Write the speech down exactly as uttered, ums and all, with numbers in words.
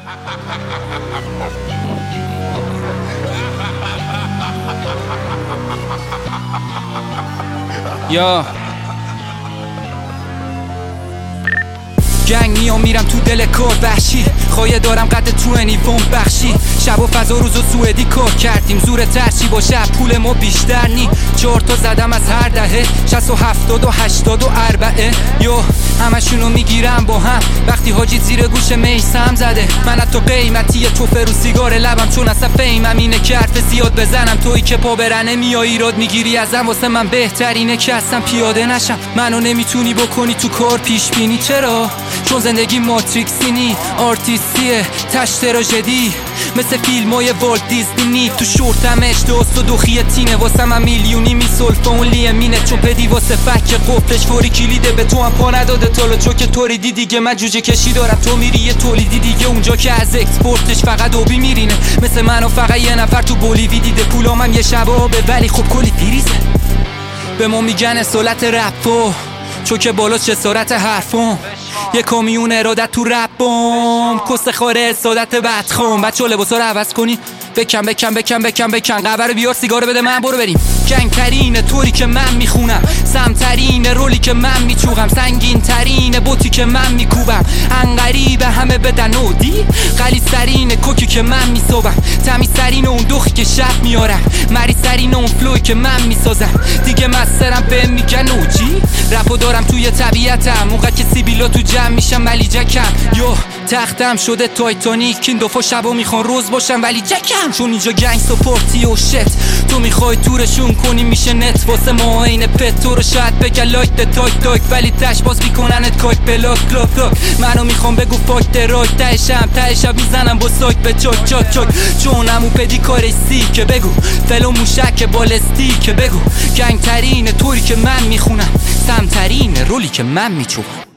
یا گنگ میام میرم تو دل کار وحشی، خواهی دارم قد تو انیفون بخشی. شب و فضا روز و سوئدی کار کردیم، زور ترچی با شب پول ما بیشتر نی. چهار تا زدم از هر دهه، شصت و هفتاد و هشتاد و اربعه. یو همشونو میگیرم با هم وقتی حاجی زیر گوش میسم زده. من حتی قیمتی توفه رو سیگار لبم، چون اصلا فیمم اینه که حرف زیاد بزنم. تویی که پا برنه میای ایراد میگیری ازم، واسه من بهترینه که اصلا پیاده نشم. منو نمیتونی بکنی تو کار پیش بینی. چرا؟ چون زندگی ماتریکسی نی، آرتیستیه تش تراژدی، مثل فیلمای والت دیزنی نی. تو شورتم اشتاست و دوخیتینه، واسه من میلیونی میسولفه اون لیمینه. چون پدی واسه فک قفلش فوری کلیده، به تو هم پا نداده تالا چون که توریدی دیگه. من جوجه کشی دارم، تو میری یه تولیدی دیگه، اونجا که از اکسپورتش فقط آبی میرینه. مثل منو فقط یه نفر تو بولیوی دیده، پولامم یه شبابه ولی خب کلی فریزه. به ما میگن اصالت رپو، چون که بالا چه سرعت حرفم. یه کامیون ارادت تو رپم، کست خاره سادت بدخم. بچه لباسا رو عوض کنی، بکن بکن بکن بکن بکن قهوه رو بیار، سیگار بده من، برو بریم. جنگ ترینه طوری که من میخونم، سمترینه رولی که من میچوغم، سنگین ترینه بوتی که من میکوبم. انقریبه همه بدن نودی، غلیظترینه کوکی که من میصابم، تمیزترینه اون دخی که شب میارم، مریضترینه اون فلوی که من میسازم. دیگه مسترم به میگن اوجی، رپو دارم توی طبیعتم، موقع که سیبیلا تو جمع میشم ولی جکم. یو تختم شده تایتانیک، این دو شبا میخوان روز باشم ولی جکم. چون اینجا گنگ سپورتی و شت، تو میخوای تورشون کنی میشه نت. واسه ما این پت تو رو شاید بگه لایک ده تایک تایک، ولی تش باز میکننت کاک بلاک کلاک کلاک. منو میخوام بگو فاک ده رایک، تهشم تهشم میزنم با سایک به چاک چاک چاک. چون همون پدی کارش سی که بگو، فلو موشک بالستی که بگو. گنگ ترینه طوری که من میخونم، سمترینه رولی که من میچوبم.